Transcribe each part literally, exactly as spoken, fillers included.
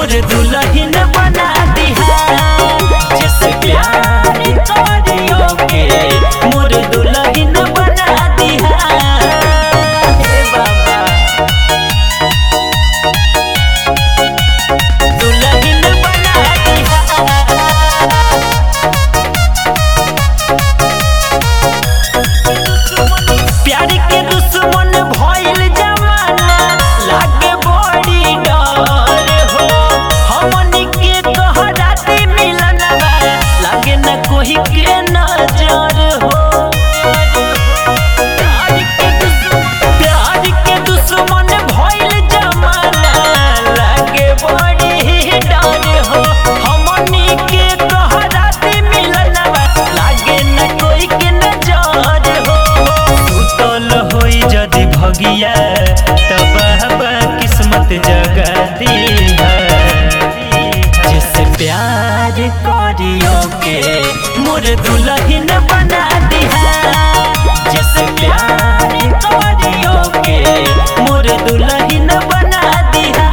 मोर दुल्हन बना दिहा। जैसे प्यार करियो के मोर दुल्हन बना दिहा। हे बाबा दुल्हन बना दिहा। प्यार के दुश्मन भइल जमाना लागे बड़ी डर हो। हमनी के कहराती मिलन बा लागे न कोई के नजर हो। प्यार के दुश्मन प्यार के दुश्मन भइल जमाना लागे बड़ी डर हो। हमनी के कहराती मिलन बा लागे न कोई के नजर हो। सुतल होई जदि भगिया तब बाबा किस्मत जगा दिहा। जैसे प्यार करियो के मोर दुल्हन बना दिहा। जैसे प्यार करियो के मोर दुल्हन बना दिहा।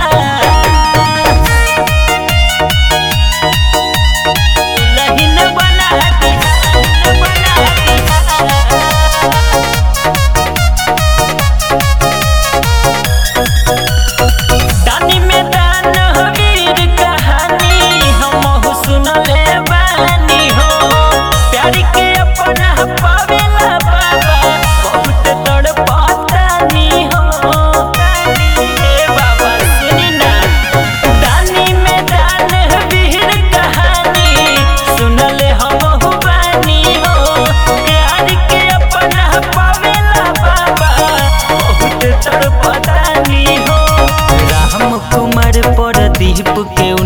दुल्हन बना दिहा, बना दिहा। दानी में दान वीर कहानी हमहु सुनले बानी हो। प्यार के अपना पावेला बाबा बहुत तड़पातानी हो। हे बाबा सुनी ना दानी में दान वीर कहानी सुनले हमहु बानी हो। प्यार के अपना पावेला बाबा बहुत तड़पातानी हो। राम कुमार प्रदीप के